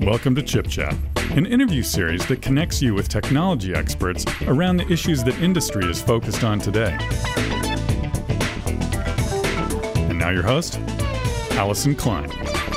Welcome to Chip Chat, an interview series that connects you with technology experts around the issues that industry is focused on today. And now your host, Allison Klein.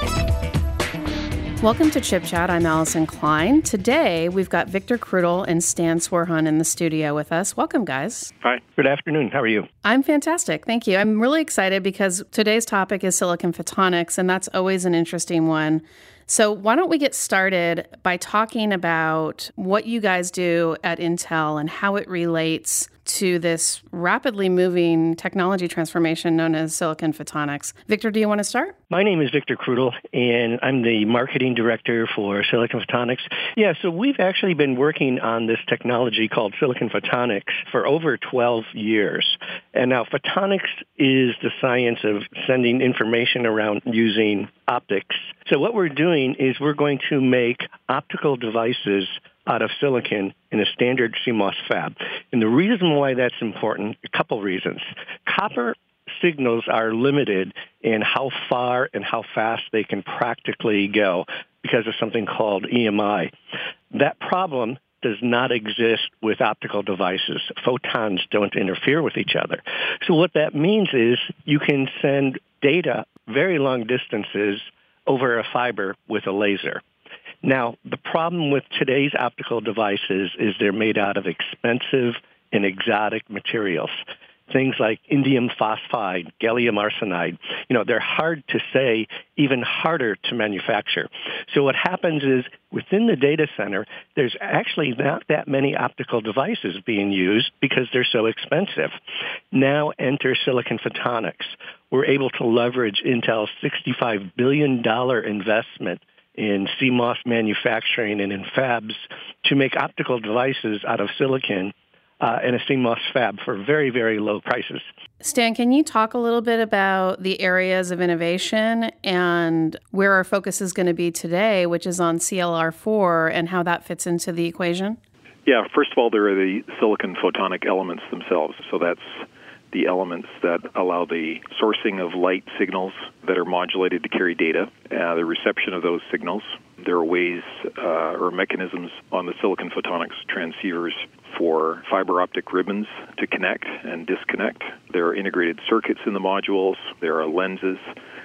Welcome to Chip Chat. I'm Allison Klein. Today, we've got Victor Krudel and Stan Swerhun in the studio with us. Welcome, guys. Hi. Good afternoon. How are you? I'm fantastic. Thank you. I'm really excited because today's topic is silicon photonics, and that's always an interesting one. So why don't we get started by talking about what you guys do at Intel and how it relates to this rapidly moving technology transformation known as silicon photonics. Victor, do you want to start? My name is Victor Krudel, and I'm the marketing director for Silicon Photonics. Yeah, so we've actually been working on this technology called silicon photonics for over 12 years. And now photonics is the science of sending information around using optics. So what we're doing is we're going to make optical devices out of silicon in a standard CMOS fab. And the reason why that's important, a couple reasons. Copper signals are limited in how far and how fast they can practically go because of something called EMI. That problem does not exist with optical devices. Photons don't interfere with each other. So what that means is you can send data very long distances over a fiber with a laser. Now, the problem with today's optical devices is they're made out of expensive and exotic materials. Things like indium phosphide, gallium arsenide, they're hard to say, even harder to manufacture. So what happens is within the data center, there's actually not that many optical devices being used because they're so expensive. Now enter silicon photonics. We're able to leverage Intel's $65 billion investment in CMOS manufacturing and in fabs to make optical devices out of silicon in a CMOS fab for very, very low prices. Stan, can you talk a little bit about the areas of innovation and where our focus is going to be today, which is on CLR4 and how that fits into the equation? Yeah, first of all, there are the silicon photonic elements themselves. So that's the elements that allow the sourcing of light signals that are modulated to carry data, the reception of those signals. There are ways or mechanisms on the silicon photonics transceivers for fiber optic ribbons to connect and disconnect. There are integrated circuits in the modules. There are lenses.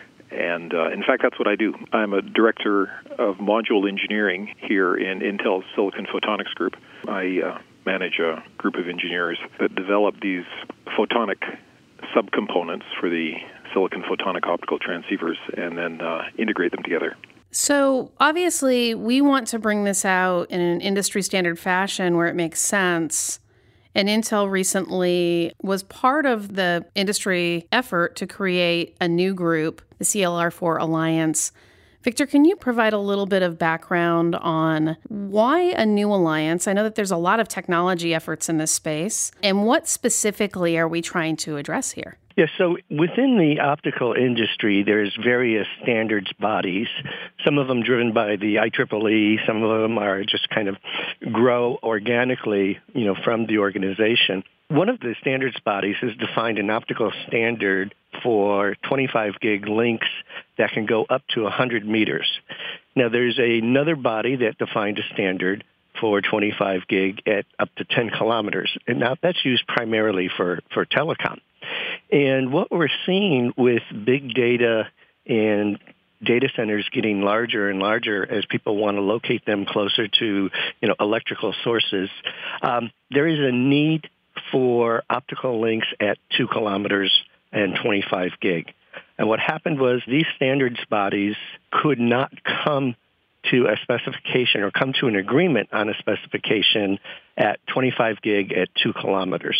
And in fact, that's what I do. I'm a director of module engineering here in Intel's Silicon Photonics Group. I manage a group of engineers that develop these photonic subcomponents for the silicon photonic optical transceivers and then integrate them together. So obviously, we want to bring this out in an industry standard fashion where it makes sense. And Intel recently was part of the industry effort to create a new group, the CLR4 Alliance. Victor, can you provide a little bit of background on why a new alliance? I know that there's a lot of technology efforts in this space. And what specifically are we trying to address here? Yeah, so within the optical industry, there's various standards bodies, some of them driven by the IEEE, some of them are just kind of grow organically, from the organization. One of the standards bodies has defined an optical standard for 25 gig links that can go up to 100 meters. Now, there's another body that defined a standard for 25 gig at up to 10 kilometers. And now that's used primarily for telecom. And what we're seeing with big data and data centers getting larger and larger as people want to locate them closer to, electrical sources, there is a need for optical links at 2 kilometers and 25 gig. And what happened was these standards bodies could not come to a specification or come to an agreement on a specification at 25 gig at 2 kilometers.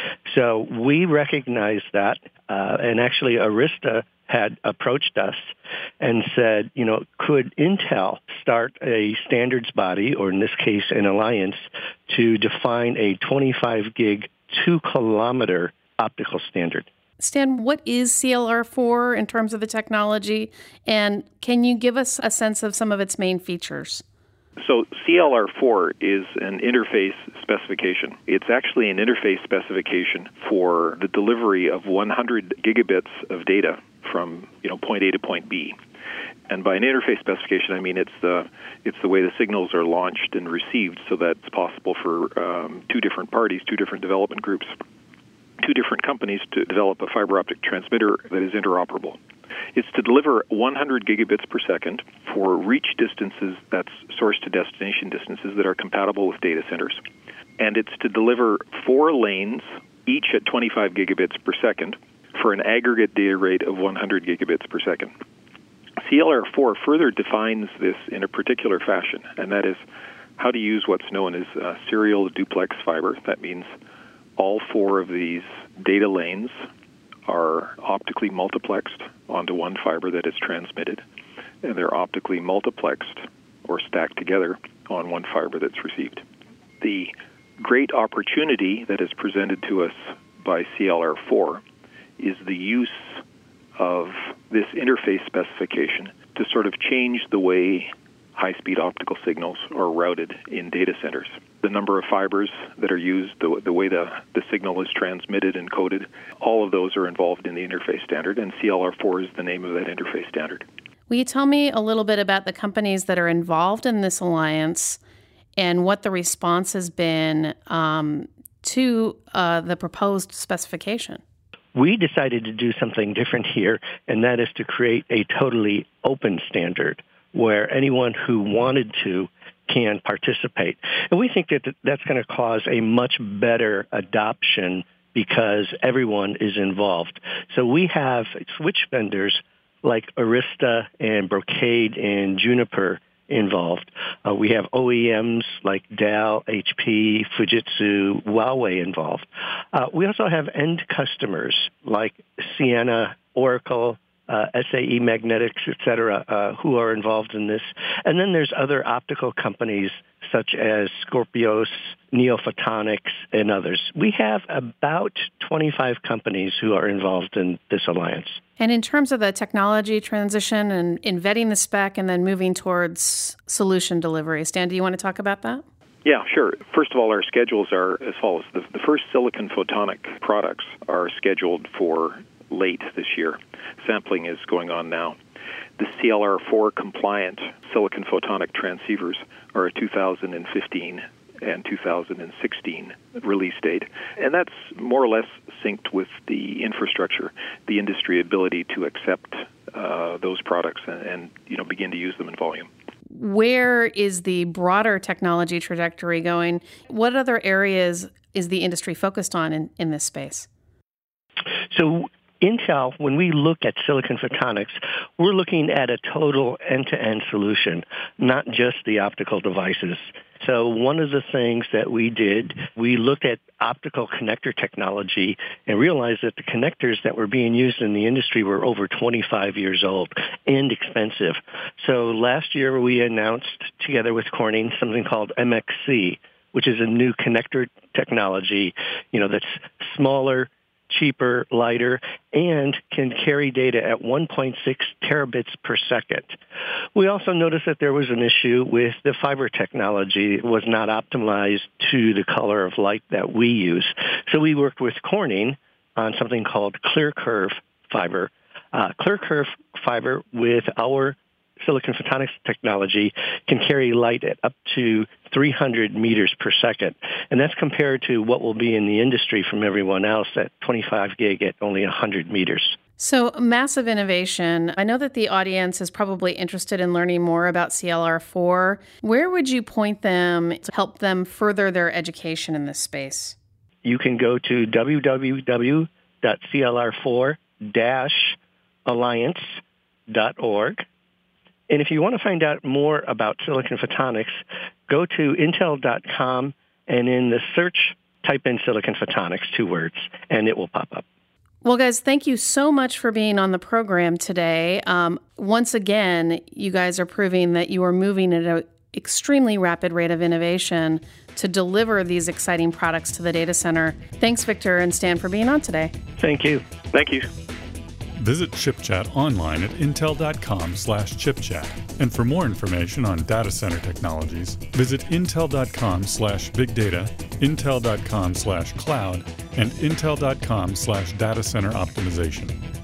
So we recognized that, and actually Arista had approached us and said, could Intel start a standards body, or in this case an alliance, to define a 25 gig 2 kilometer optical standard? Stan, what is CLR4 in terms of the technology, and can you give us a sense of some of its main features? So CLR4 is an interface specification. It's actually an interface specification for the delivery of 100 gigabits of data from point A to point B. And by an interface specification, I mean it's the way the signals are launched and received, so that it's possible for two different parties, two different development groups, two different companies to develop a fiber optic transmitter that is interoperable. It's to deliver 100 gigabits per second for reach distances, that's source to destination distances, that are compatible with data centers. And it's to deliver 4 lanes, each at 25 gigabits per second, for an aggregate data rate of 100 gigabits per second. CLR4 further defines this in a particular fashion, and that is how to use what's known as serial duplex fiber. That means all 4 of these data lanes are optically multiplexed onto one fiber that is transmitted, and they're optically multiplexed or stacked together on one fiber that's received. The great opportunity that is presented to us by CLR4 is the use of this interface specification to sort of change the way high-speed optical signals are routed in data centers. The number of fibers that are used, the way the signal is transmitted and coded, all of those are involved in the interface standard, and CLR4 is the name of that interface standard. Will you tell me a little bit about the companies that are involved in this alliance and what the response has been to the proposed specification? We decided to do something different here, and that is to create a totally open standard where anyone who wanted to can participate. And we think that that's going to cause a much better adoption because everyone is involved. So we have switch vendors like Arista and Brocade and Juniper involved. We have OEMs like Dell, HP, Fujitsu, Huawei involved. We also have end customers like Ciena, Oracle, SAE Magnetics, et cetera, who are involved in this. And then there's other optical companies such as Scorpios, NeoPhotonics, and others. We have about 25 companies who are involved in this alliance. And in terms of the technology transition and in vetting the spec and then moving towards solution delivery, Stan, do you want to talk about that? Yeah, sure. First of all, our schedules are as follows. The first silicon photonic products are scheduled for late this year. Sampling is going on now. The CLR4 compliant silicon photonic transceivers are a 2015 and 2016 release date. And that's more or less synced with the infrastructure, the industry ability to accept those products and begin to use them in volume. Where is the broader technology trajectory going? What other areas is the industry focused on in this space? So Intel, when we look at silicon photonics, we're looking at a total end-to-end solution, not just the optical devices. So one of the things that we did, we looked at optical connector technology and realized that the connectors that were being used in the industry were over 25 years old and expensive. So last year we announced, together with Corning, something called MXC, which is a new connector technology, that's smaller, cheaper, lighter, and can carry data at 1.6 terabits per second. We also noticed that there was an issue with the fiber technology. It was not optimized to the color of light that we use. So we worked with Corning on something called ClearCurve fiber. ClearCurve fiber with our silicon photonics technology can carry light at up to 300 meters per second. And that's compared to what will be in the industry from everyone else at 25 gig at only 100 meters. So massive innovation. I know that the audience is probably interested in learning more about CLR4. Where would you point them to help them further their education in this space? You can go to www.clr4-alliance.org. And if you want to find out more about silicon photonics, go to intel.com and in the search, type in silicon photonics, 2 words, and it will pop up. Well, guys, thank you so much for being on the program today. Once again, you guys are proving that you are moving at an extremely rapid rate of innovation to deliver these exciting products to the data center. Thanks, Victor and Stan, for being on today. Thank you. Thank you. Visit ChipChat online at intel.com/chipchat. And for more information on data center technologies, visit intel.com/bigdata, intel.com/cloud, and intel.com/datacenter optimization.